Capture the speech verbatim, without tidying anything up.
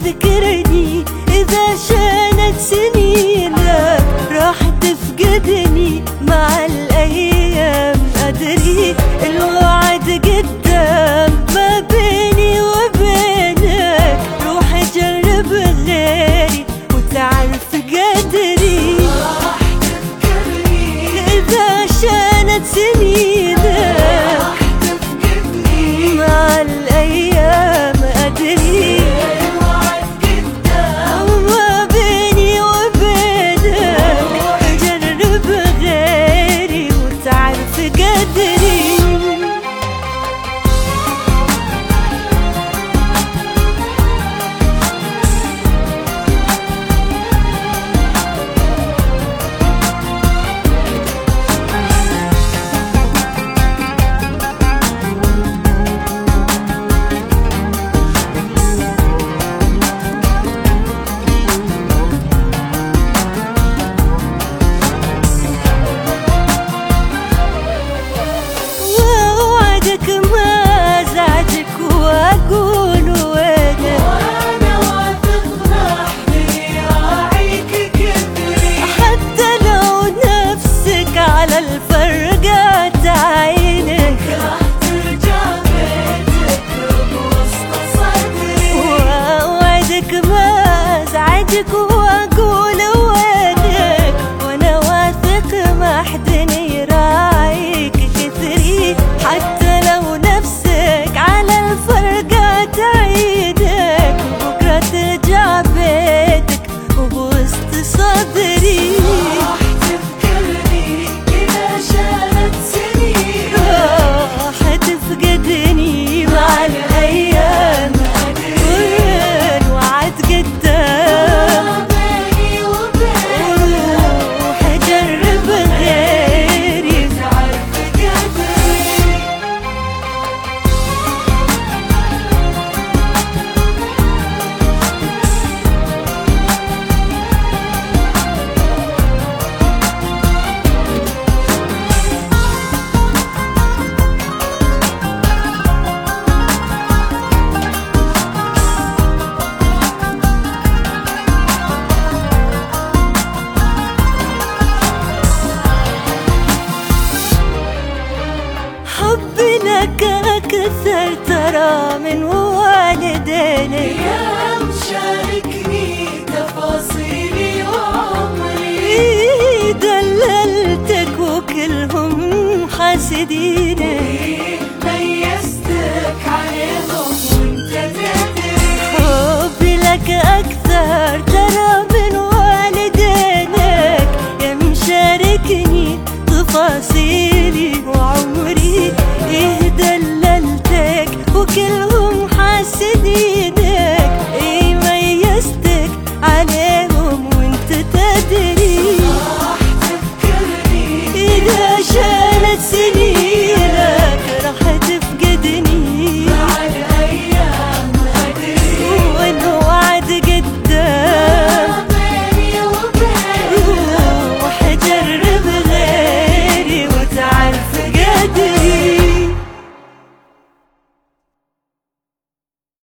تذكرني إذا شانت سنينك راح تفقدني مع الأيام. أدري الوعد قدام ما بيني وبينك، روح جرب غيري وتعرف قدري. راح تفقدني إذا شانت سنينك راح تفقدني مع الأيام. أدري الوعد قدام ما بيني وبينك، جرب غيري وتعرف قدري. ما ازعجك واقول وينك، وانا واثق راح راعيك كثري. حتى لو نفسك على الفرقة تعينك راح ترجع بيتك بوسط صدري. واوعدك ما ازعجك واقول وينك، وانا واثق ما حد يراعيك كثري. حتى لو نفسك على الفرقة تعيدك، بكرة ترجع بيتك وبوسط صدري. راح تفكرني إذا شانت سنين، راح تفقدني مع الأيام. والوعد قدام بيني وبينك، روح جرب غيري تعرف قدري. حبي لك أكثر ترى من والدينك، يا مشاركني تفاصيلي وعمري. دللتك وكلهم حاسدينك،